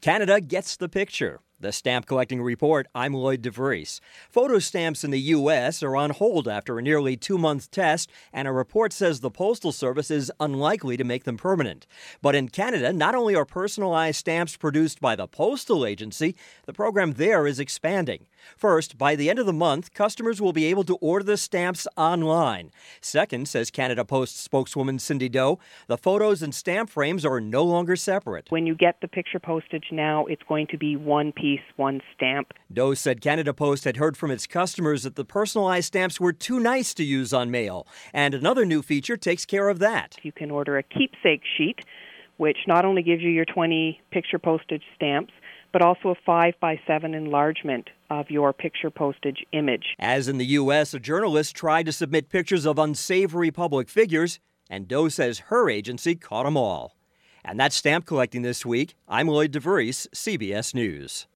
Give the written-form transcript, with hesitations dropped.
Canada gets the picture. The Stamp Collecting Report, I'm Lloyd DeVries. Photo stamps in the U.S. are on hold after a nearly 2-month test, and a report says the Postal Service is unlikely to make them permanent. But in Canada, not only are personalized stamps produced by the Postal Agency, the program there is expanding. First, by the end of the month, customers will be able to order the stamps online. Second, says Canada Post spokeswoman Cindy Doe, the photos and stamp frames are no longer separate. When you get the picture postage now, it's going to be one piece, one stamp. Doe said Canada Post had heard from its customers that the personalized stamps were too nice to use on mail, and another new feature takes care of that. You can order a keepsake sheet, which not only gives you your 20 picture postage stamps, but also a 5x7 enlargement of your picture postage image. As in the U.S., a journalist tried to submit pictures of unsavory public figures, and Doe says her agency caught them all. And that's stamp collecting this week. I'm Lloyd DeVries, CBS News.